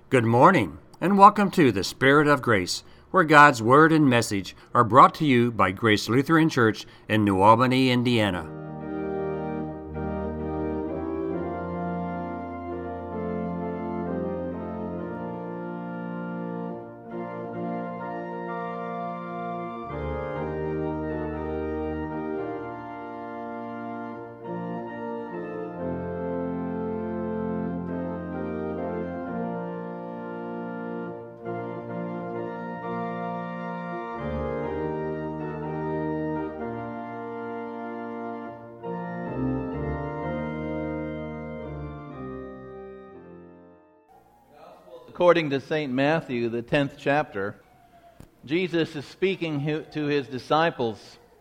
Good morning, and welcome to the Spirit of Grace, where God's Word and message are brought to you by Grace Lutheran Church in New Albany, Indiana. According to St. Matthew, the 10th chapter, Jesus is speaking to his disciples.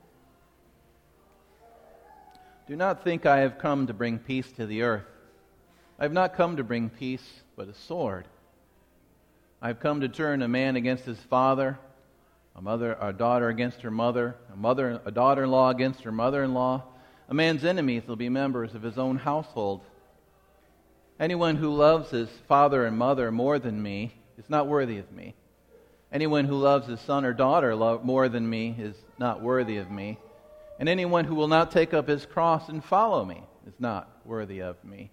Do not think I have come to bring peace to the earth. I have not come to bring peace, but a sword. I have come to turn a man against his father, a daughter against her mother, a daughter-in-law against her mother-in-law. A man's enemies will be members of his own household. Anyone who loves his father and mother more than me is not worthy of me. Anyone who loves his son or daughter more than me is not worthy of me. And anyone who will not take up his cross and follow me is not worthy of me.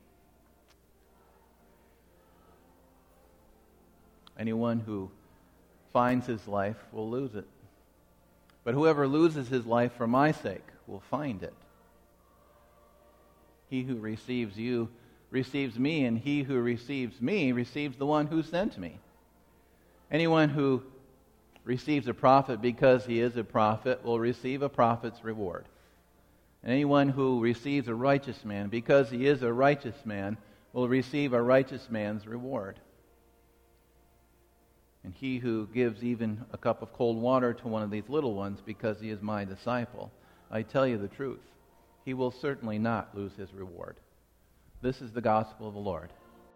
Anyone who finds his life will lose it. But whoever loses his life for my sake will find it. He who receives you receives me, and he who receives me receives the one who sent me. Anyone who receives a prophet because he is a prophet will receive a prophet's reward. And anyone who receives a righteous man because he is a righteous man will receive a righteous man's reward. And he who gives even a cup of cold water to one of these little ones because he is my disciple, I tell you the truth, he will certainly not lose his reward. This is the gospel of the Lord.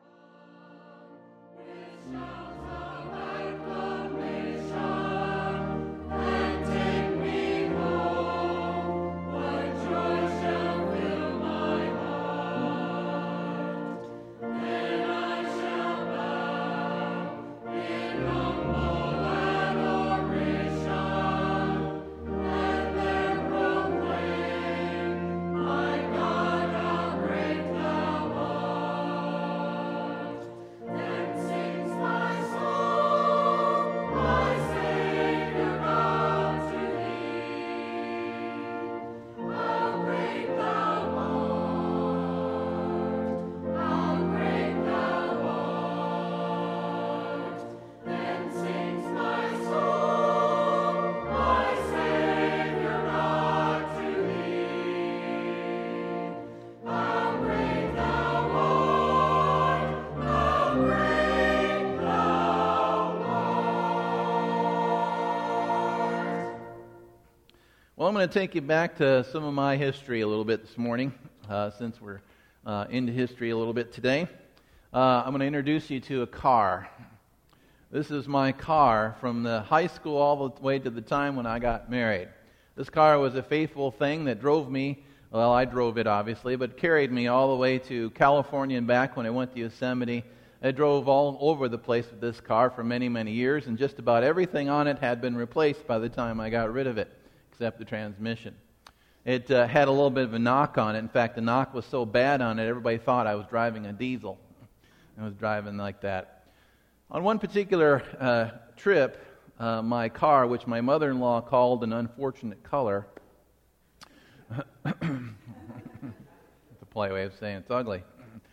Well, I'm going to take you back to some of my history a little bit this morning, since we're into history a little bit today. I'm going to introduce you to a car. This is my car from the high school all the way to the time when I got married. This car was a faithful thing that drove me, well, I drove it obviously, but carried me all the way to California and back when I went to Yosemite. I drove all over the place with this car for many, many years, and just about everything on it had been replaced by the time I got rid of it, except the transmission. It had a little bit of a knock on it. In fact, the knock was so bad on it, everybody thought I was driving a diesel. I was driving like that. On one particular trip, my car, which my mother-in-law called an unfortunate color, it's a polite way of saying it's ugly.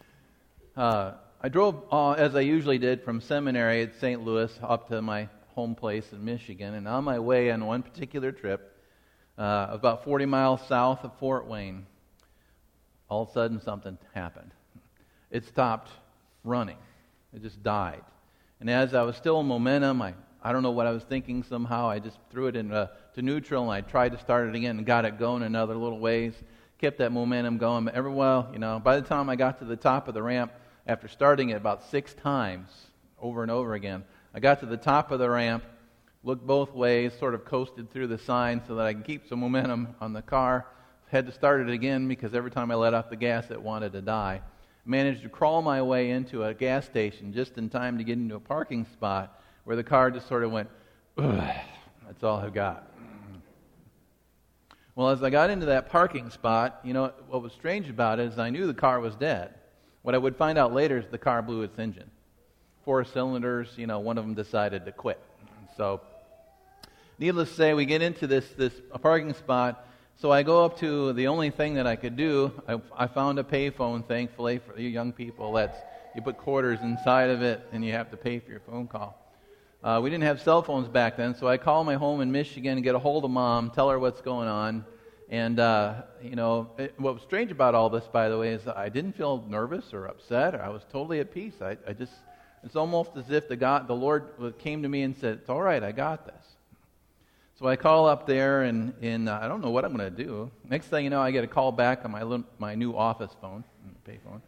I drove, as I usually did, from seminary at St. Louis up to my home place in Michigan, and on my way on one particular trip, about 40 miles south of Fort Wayne, all of a sudden something happened. It stopped running. It just died. And as I was still in momentum, I don't know what I was thinking somehow, I just threw it to neutral and I tried to start it again and got it going another little ways, kept that momentum going. But by the time I got to the top of the ramp, after starting it about 6 times over and over again, I got to the top of the ramp, looked both ways, sort of coasted through the sign so that I can keep some momentum on the car. Had to start it again because every time I let off the gas, it wanted to die. managed to crawl my way into a gas station just in time to get into a parking spot where the car just sort of went, ugh, that's all I've got. Well, as I got into that parking spot, what was strange about it is I knew the car was dead. What I would find out later is the car blew its engine. 4 cylinders, one of them decided to quit. So, needless to say, we get into this parking spot. So I go up to the only thing that I could do. I found a payphone, thankfully, for you young people. You put quarters inside of it, and you have to pay for your phone call. We didn't have cell phones back then, so I call my home in Michigan and get a hold of Mom, tell her what's going on. And, what was strange about all this, by the way, is I didn't feel nervous or upset. I was totally at peace. It's almost as if the Lord came to me and said, it's all right, I got this. So I call up there, and I don't know what I'm going to do. Next thing you know, I get a call back on my new office phone, payphone.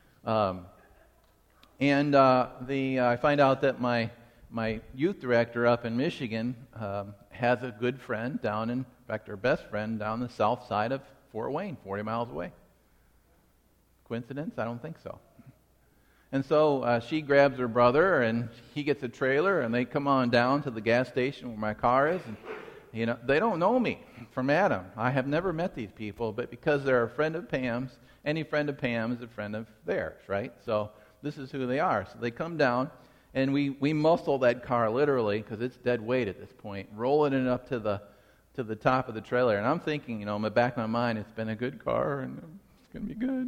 I find out that my youth director up in Michigan has a good friend in fact, her best friend down the south side of Fort Wayne, 40 miles away. Coincidence? I don't think so. And so she grabs her brother, and he gets a trailer, and they come on down to the gas station where my car is. And, they don't know me from Adam. I have never met these people, but because they're a friend of Pam's, any friend of Pam is a friend of theirs, right? So this is who they are. So they come down, and we muscle that car literally, because it's dead weight at this point, rolling it up to the top of the trailer. And I'm thinking, in the back of my mind, it's been a good car, and it's going to be good.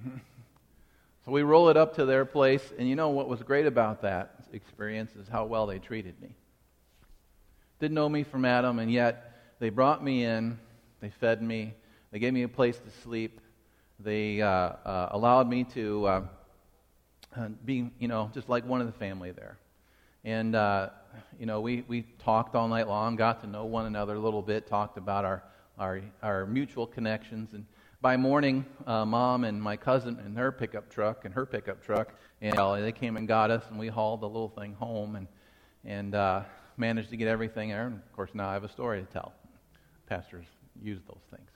So we roll it up to their place, and what was great about that experience is how well they treated me. Didn't know me from Adam, and yet they brought me in, they fed me, they gave me a place to sleep, they allowed me to be, just like one of the family there. And, we talked all night long, got to know one another a little bit, talked about our mutual connections, and by morning, Mom and my cousin and her pickup truck, and they came and got us, and we hauled the little thing home, and managed to get everything there. And of course, now I have a story to tell. Pastors use those things.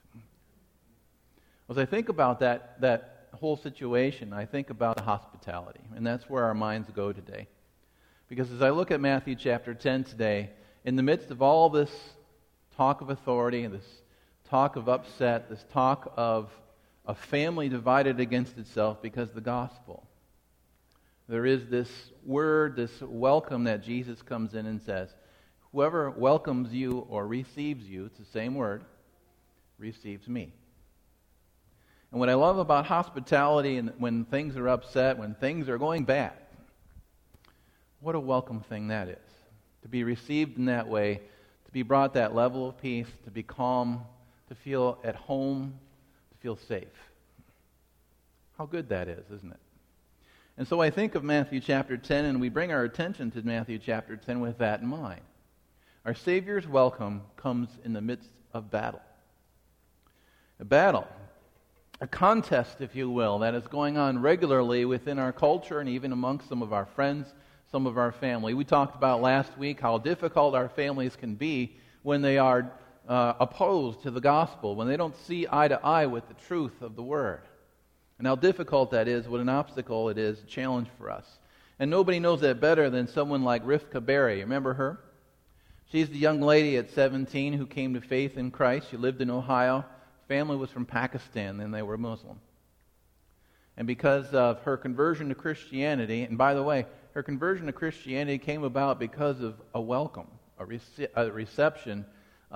As I think about that whole situation, I think about hospitality, and that's where our minds go today. Because as I look at Matthew chapter 10 today, in the midst of all this talk of authority, this talk of upset, this talk of a family divided against itself because of the gospel, there is this word, this welcome that Jesus comes in and says, whoever welcomes you or receives you, it's the same word, receives me. And what I love about hospitality, and when things are upset, when things are going bad, what a welcome thing that is. To be received in that way, to be brought that level of peace, to be calm, to feel at home, to feel safe. How good that is, isn't it? And so I think of Matthew chapter 10, and we bring our attention to Matthew chapter 10 with that in mind. Our Savior's welcome comes in the midst of battle. A battle, a contest, if you will, that is going on regularly within our culture and even amongst some of our friends, some of our family. We talked about last week how difficult our families can be when they are opposed to the gospel, when they don't see eye to eye with the truth of the Word. And how difficult that is, what an obstacle it is, a challenge for us. And nobody knows that better than someone like Rivka Berry. Remember her? She's the young lady at 17 who came to faith in Christ. She lived in Ohio. Family was from Pakistan, and they were Muslim. And because of her conversion to Christianity, and by the way, her conversion to Christianity came about because of a welcome, a reception,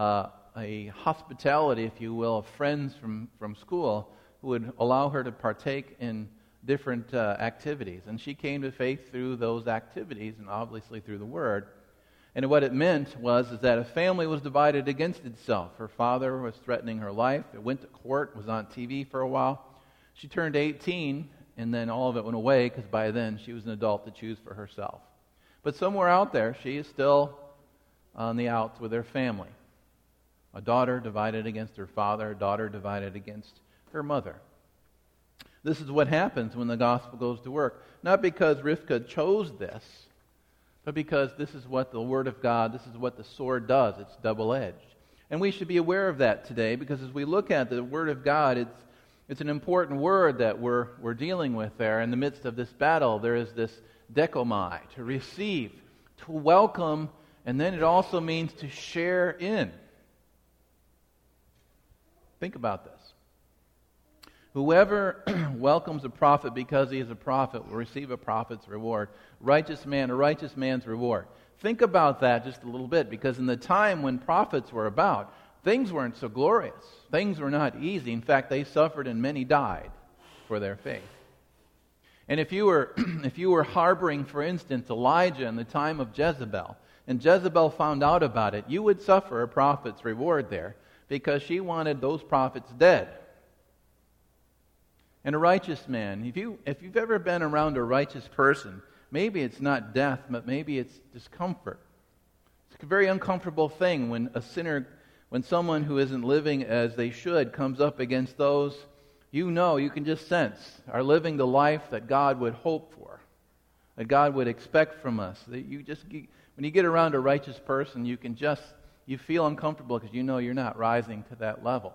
a hospitality, if you will, of friends from school who would allow her to partake in different activities. And she came to faith through those activities and obviously through the Word. And what it meant was that a family was divided against itself. Her father was threatening her life. It went to court, was on TV for a while. She turned 18, and then all of it went away because by then she was an adult to choose for herself. But somewhere out there, she is still on the outs with her family. A daughter divided against her father, a daughter divided against her mother. This is what happens when the gospel goes to work. Not because Rivka chose this, but because this is what the Word of God, this is what the sword does. It's double-edged. And we should be aware of that today, because as we look at the Word of God, It's an important word that we're dealing with there. In the midst of this battle, there is this dekomai, to receive, to welcome, and then it also means to share in. Think about this. Whoever welcomes a prophet because he is a prophet will receive a prophet's reward. Righteous man, a righteous man's reward. Think about that just a little bit, because in the time when prophets were about, things weren't so glorious. Things were not easy. In fact, they suffered and many died for their faith. And if you were harboring, for instance, Elijah in the time of Jezebel, and Jezebel found out about it, you would suffer a prophet's reward there, because she wanted those prophets dead. And a righteous man, if you've ever been around a righteous person, maybe it's not death, but maybe it's discomfort. It's a very uncomfortable thing when someone who isn't living as they should comes up against those you can just sense are living the life that God would hope for, that God would expect from us. That when you get around a righteous person, you feel uncomfortable because you're not rising to that level.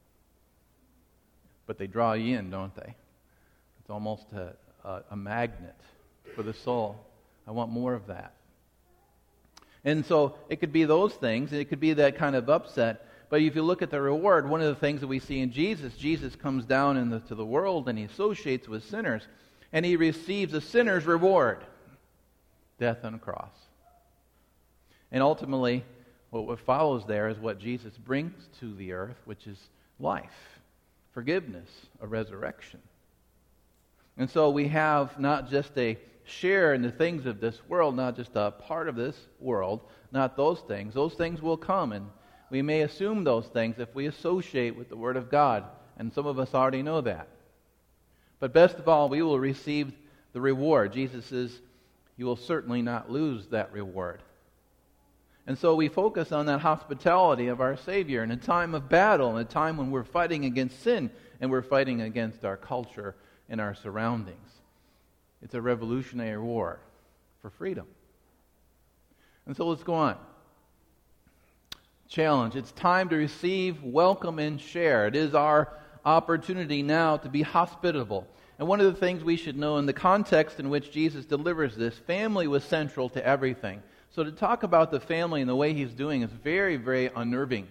But they draw you in, don't they? It's almost a magnet for the soul. I want more of that. And so it could be those things, and it could be that kind of upset. But if you look at the reward, one of the things that we see in Jesus comes down into the world and he associates with sinners, and he receives a sinner's reward, death on a cross. And ultimately, what follows there is what Jesus brings to the earth, which is life, forgiveness, a resurrection. And so we have not just a share in the things of this world, not just a part of this world, not those things. Those things will come, and we may assume those things if we associate with the Word of God, and some of us already know that. But best of all, we will receive the reward. Jesus says, you will certainly not lose that reward. And so we focus on that hospitality of our Savior in a time of battle, in a time when we're fighting against sin and we're fighting against our culture and our surroundings. It's a revolutionary war for freedom. And so let's go on. Challenge. It's time to receive, welcome, and share. It is our opportunity now to be hospitable. And one of the things we should know in the context in which Jesus delivers this, family was central to everything. So to talk about the family and the way he's doing is very, very unnerving.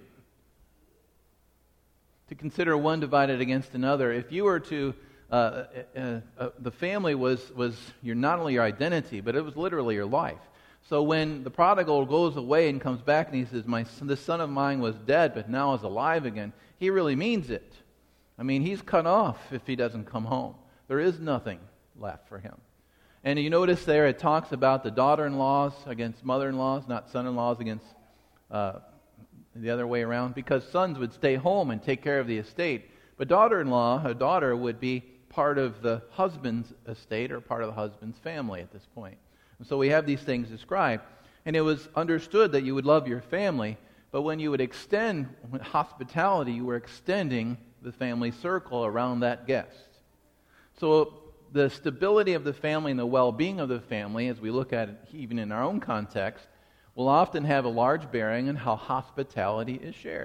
To consider one divided against another. If you were to, the family was not only your identity, but it was literally your life. So when the prodigal goes away and comes back and he says, this son of mine was dead, but now is alive again, he really means it. I mean, he's cut off if he doesn't come home. There is nothing left for him. And you notice there it talks about the daughter-in-laws against mother-in-laws, not son-in-laws against the other way around, because sons would stay home and take care of the estate. But daughter-in-law, a daughter, would be part of the husband's estate or part of the husband's family at this point. And so we have these things described. And it was understood that you would love your family, but when you would extend hospitality, you were extending the family circle around that guest. So the stability of the family and the well-being of the family, as we look at it even in our own context, will often have a large bearing on how hospitality is shared.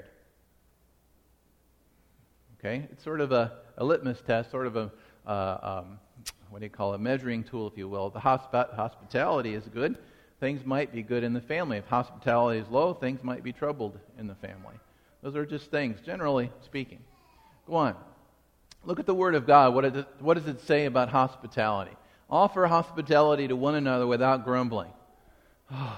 Okay? It's sort of a litmus test, sort of a measuring tool, if you will. The hospitality is good. Things might be good in the family. If hospitality is low, things might be troubled in the family. Those are just things, generally speaking. Go on. Look at the Word of God. What does it say about hospitality? Offer hospitality to one another without grumbling. Oh.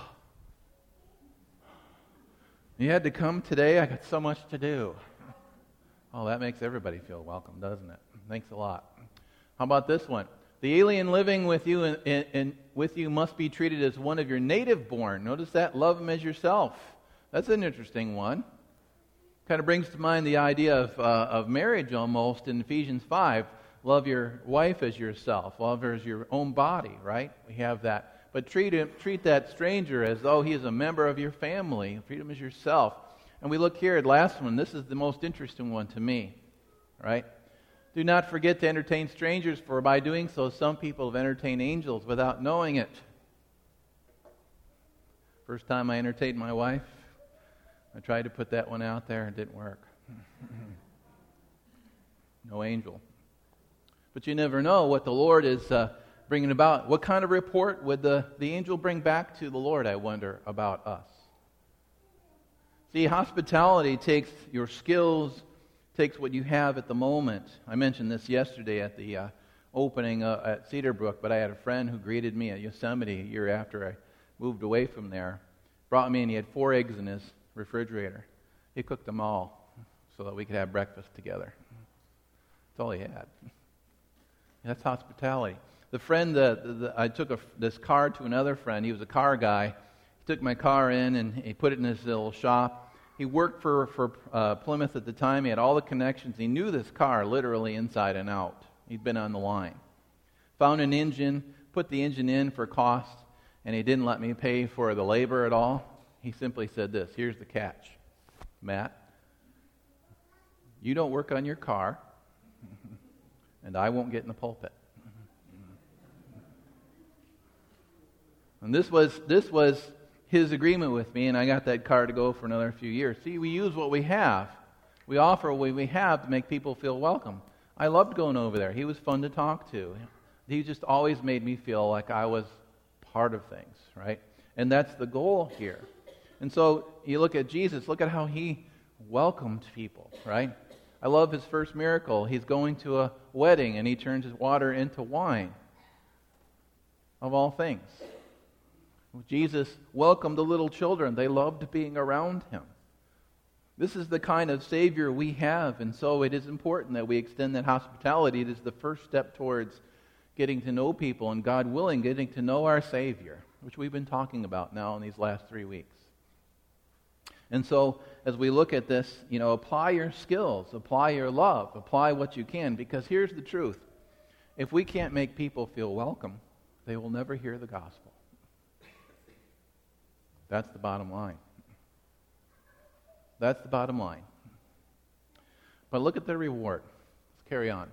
You had to come today? I got so much to do. Oh, that makes everybody feel welcome, doesn't it? Thanks a lot. How about this one? The alien living with you and with you must be treated as one of your native born. Notice that? Love him as yourself. That's an interesting one. Kind of brings to mind the idea of marriage almost in Ephesians 5. Love your wife as yourself. Love her as your own body, right? We have that. But treat that stranger as though he is a member of your family. Treat him as yourself. And we look here at the last one. This is the most interesting one to me, right? Do not forget to entertain strangers, for by doing so some people have entertained angels without knowing it. First time I entertained my wife, I tried to put that one out there. It didn't work. no angel. But you never know what the Lord is bringing about. What kind of report would the angel bring back to the Lord, I wonder, about us? See, hospitality takes your skills, takes what you have at the moment. I mentioned this yesterday at the opening at Cedar Brook, but I had a friend who greeted me at Yosemite a year after I moved away from there. Brought me in, he had 4 eggs in his refrigerator. He cooked them all so that we could have breakfast together. That's all he had. That's hospitality. The friend, I took this car to another friend. He was a car guy. He took my car in and he put it in his little shop. He worked for Plymouth at the time. He had all the connections. He knew this car literally inside and out. He'd been on the line. Found an engine, put the engine in for cost, and he didn't let me pay for the labor at all. He simply said this, here's the catch. Matt, you don't work on your car, and I won't get in the pulpit. And this was his agreement with me, and I got that car to go for another few years. See, we use what we have. We offer what we have to make people feel welcome. I loved going over there. He was fun to talk to. He just always made me feel like I was part of things, right? And that's the goal here. And so you look at Jesus, look at how he welcomed people, right? I love his first miracle. He's going to a wedding and he turns his water into wine, of all things. Jesus welcomed the little children. They loved being around him. This is the kind of Savior we have, and so it is important that we extend that hospitality. It is the first step towards getting to know people, and God willing, getting to know our Savior, which we've been talking about now in these last 3 weeks. And so, as we look at this, apply your skills, apply your love, apply what you can, because here's the truth. If we can't make people feel welcome, they will never hear the gospel. That's the bottom line. That's the bottom line. But look at the reward. Let's carry on.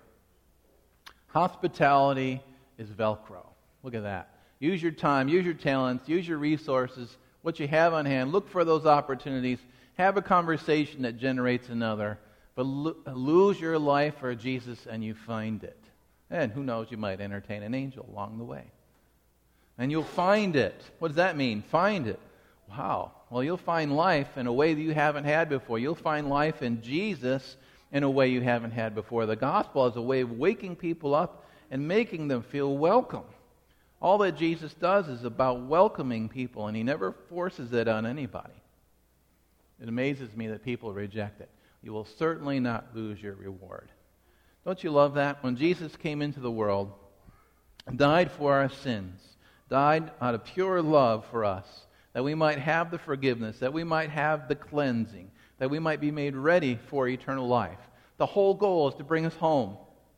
Hospitality is Velcro. Look at that. Use your time, use your talents, use your resources, what you have on hand. Look for those opportunities. Have a conversation that generates another. But lose your life for Jesus and you find it. And who knows, you might entertain an angel along the way. And you'll find it. What does that mean? Find it. Wow. Well, you'll find life in a way that you haven't had before. You'll find life in Jesus in a way you haven't had before. The gospel is a way of waking people up and making them feel welcome. All that Jesus does is about welcoming people, and he never forces it on anybody. It amazes me that people reject it. You will certainly not lose your reward. Don't you love that? When Jesus came into the world, died for our sins, died out of pure love for us, that we might have the forgiveness, that we might have the cleansing, that we might be made ready for eternal life. The whole goal is to bring us home.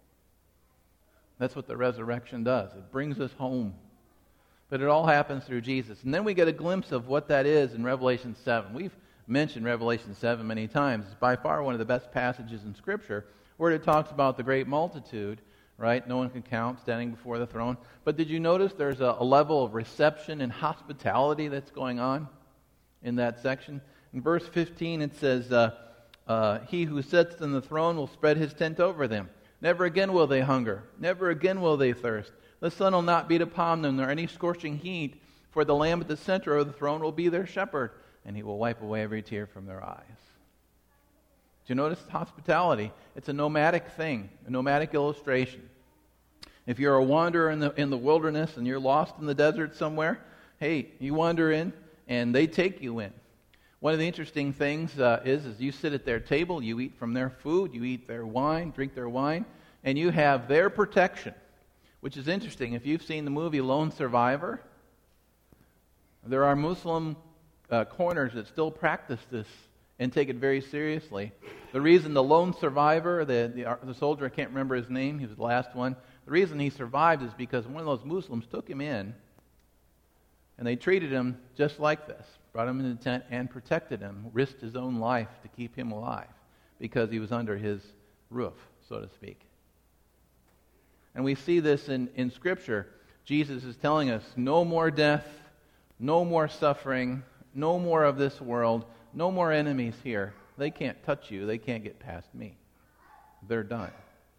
That's what the resurrection does. It brings us home. But it all happens through Jesus. And then we get a glimpse of what that is in Revelation 7. We've mentioned Revelation 7 many times. It's by far one of the best passages in Scripture where it talks about the great multitude, right? No one can count, standing before the throne. But did you notice there's a level of reception and hospitality that's going on in that section? In verse 15 it says, he who sits on the throne will spread his tent over them. Never again will they hunger. Never again will they thirst. The sun will not beat upon them, nor any scorching heat. For the Lamb at the center of the throne will be their shepherd, and he will wipe away every tear from their eyes. Do you notice hospitality? It's a nomadic thing, a nomadic illustration. If you're a wanderer in the wilderness and you're lost in the desert somewhere, hey, you wander in and they take you in. One of the interesting things is you sit at their table, you eat from their food, you eat their wine, drink their wine, and you have their protection, which is interesting. If you've seen the movie Lone Survivor, there are Muslim corners that still practice this and take it very seriously. The reason the lone survivor, the soldier, I can't remember his name, he was the last one, the reason he survived is because one of those Muslims took him in and they treated him just like this, brought him in the tent and protected him, risked his own life to keep him alive because he was under his roof, so to speak. And we see this in Scripture. Jesus is telling us no more death, no more suffering, no more of this world, no more enemies here. They can't touch you. They can't get past me. They're done.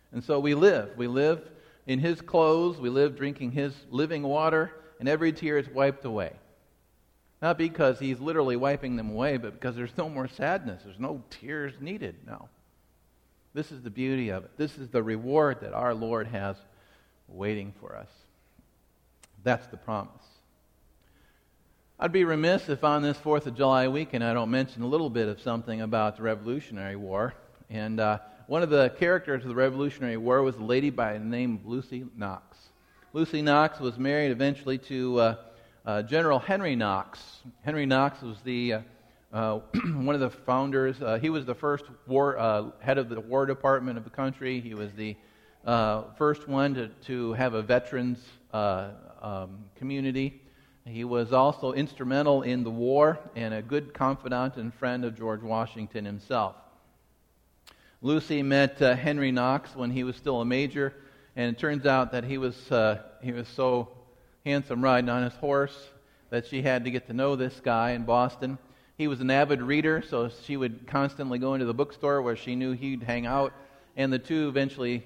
And so we live. We live in His clothes. We live drinking His living water, and every tear is wiped away. Not because He's literally wiping them away, but because there's no more sadness. There's no tears needed now. This is the beauty of it. This is the reward that our Lord has waiting for us. That's the promise. I'd be remiss if on this 4th of July weekend I don't mention a little bit of something about the Revolutionary War. And one of the characters of the Revolutionary War was a lady by the name of Lucy Knox. Lucy Knox was married eventually to General Henry Knox. Henry Knox was the one of the founders. He was the first head of the War Department of the country. He was the first one to have a veterans community. He was also instrumental in the war and a good confidant and friend of George Washington himself. Lucy met Henry Knox when he was still a major, and it turns out that he was so handsome riding on his horse that she had to get to know this guy in Boston. He was an avid reader, so she would constantly go into the bookstore where she knew he'd hang out, and the two eventually,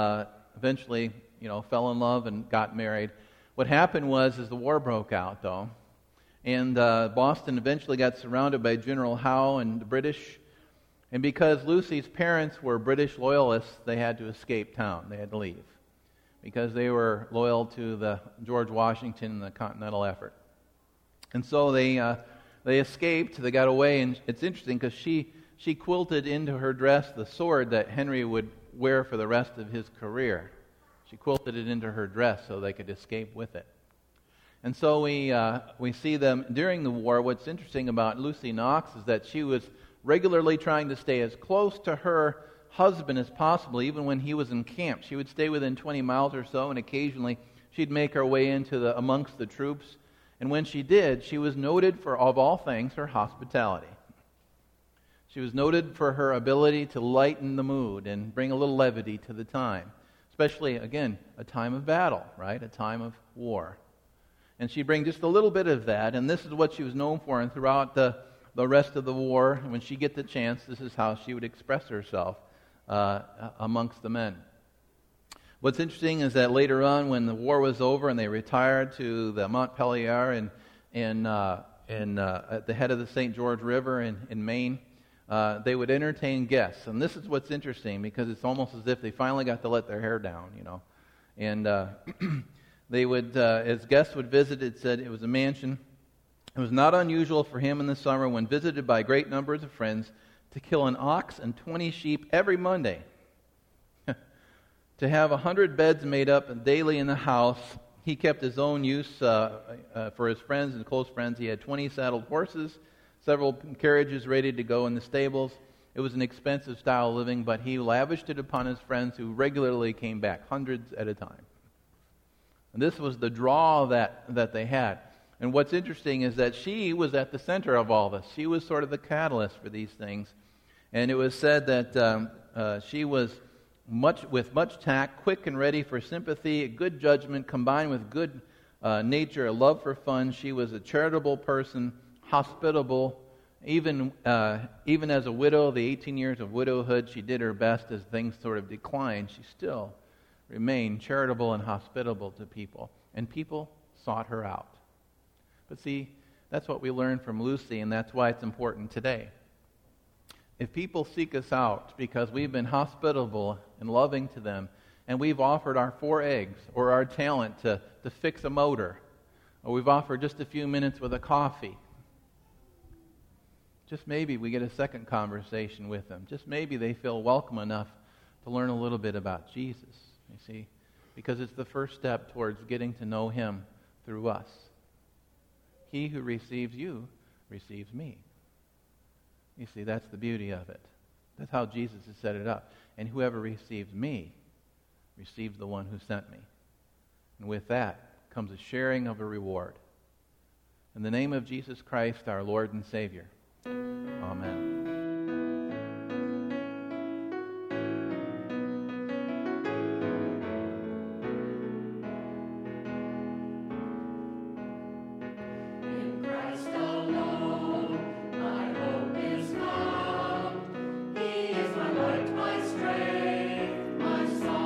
fell in love and got married. What happened was the war broke out, though, and Boston eventually got surrounded by General Howe and the British. And because Lucy's parents were British loyalists, they had to escape town. They had to leave because they were loyal to the George Washington and the Continental effort. And so they escaped. They got away, and it's interesting because she quilted into her dress the sword that Henry would wear for the rest of his career. She quilted it into her dress so they could escape with it. And so we see them during the war. What's interesting about Lucy Knox is that she was regularly trying to stay as close to her husband as possible, even when he was in camp. She would stay within 20 miles or so, and occasionally she'd make her way amongst the troops. And when she did, she was noted for, of all things, her hospitality. She was noted for her ability to lighten the mood and bring a little levity to the time, especially, again, a time of battle, right? A time of war. And she'd bring just a little bit of that, and this is what she was known for. And throughout the rest of the war, when she get the chance, this is how she would express herself amongst the men. What's interesting is that later on, when the war was over and they retired to the Montpelier and at the head of the St. George River in Maine, they would entertain guests. And this is what's interesting, because it's almost as if they finally got to let their hair down, And they would, as guests would visit, it said it was a mansion. It was not unusual for him in the summer, when visited by great numbers of friends, to kill an ox and 20 sheep every Monday. To have 100 beds made up daily in the house. He kept his own use for his friends and close friends. He had 20 saddled horses, several carriages ready to go in the stables. It was an expensive style of living, but he lavished it upon his friends, who regularly came back, hundreds at a time. And this was the draw that they had. And what's interesting is that she was at the center of all this. She was sort of the catalyst for these things. And it was said that she was with much tact, quick and ready for sympathy, good judgment, combined with good nature, a love for fun. She was a charitable person, hospitable. Even as a widow, the 18 years of widowhood, she did her best as things sort of declined. She still remained charitable and hospitable to people. And people sought her out. But see, that's what we learned from Lucy, and that's why it's important today. If people seek us out because we've been hospitable and loving to them, and we've offered our 4 eggs or our talent to fix a motor, or we've offered just a few minutes with a coffee, just maybe we get a second conversation with them. Just maybe they feel welcome enough to learn a little bit about Jesus, you see, because it's the first step towards getting to know Him through us. He who receives you receives me. You see, that's the beauty of it. That's how Jesus has set it up. And whoever receives me receives the one who sent me. And with that comes a sharing of a reward. In the name of Jesus Christ, our Lord and Savior. Amen. My strength, my song.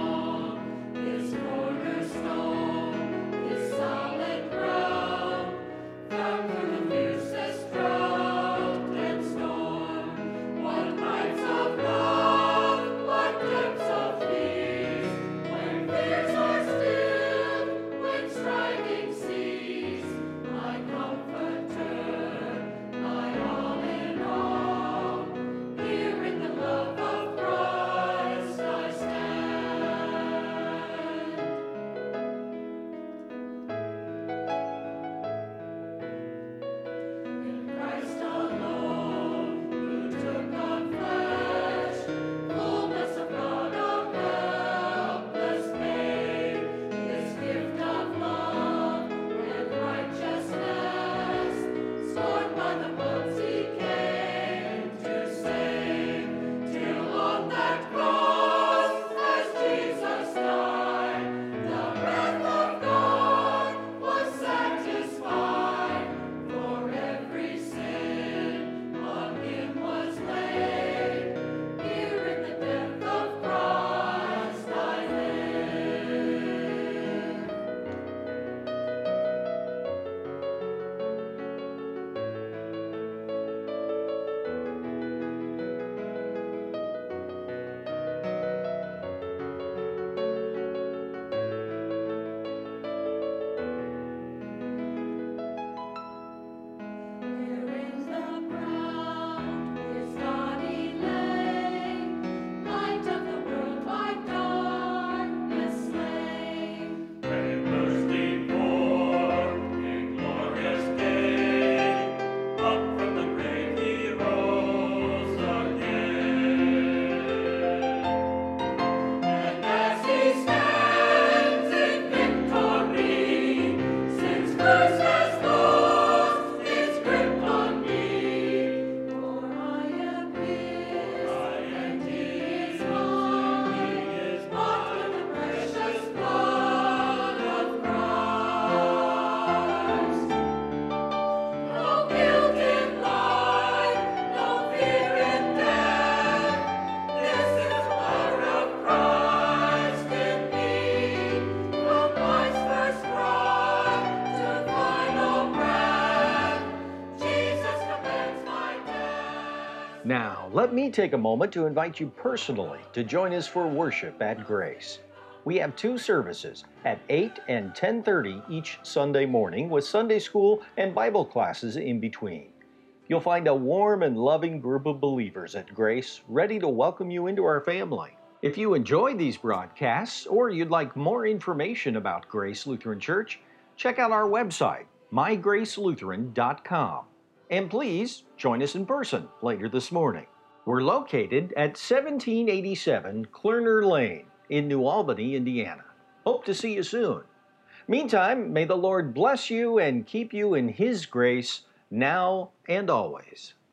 Now, let me take a moment to invite you personally to join us for worship at Grace. We have two services at 8 and 10:30 each Sunday morning with Sunday school and Bible classes in between. You'll find a warm and loving group of believers at Grace ready to welcome you into our family. If you enjoy these broadcasts or you'd like more information about Grace Lutheran Church, check out our website, mygracelutheran.com. And please join us in person later this morning. We're located at 1787 Klerner Lane in New Albany, Indiana. Hope to see you soon. Meantime, may the Lord bless you and keep you in His grace now and always.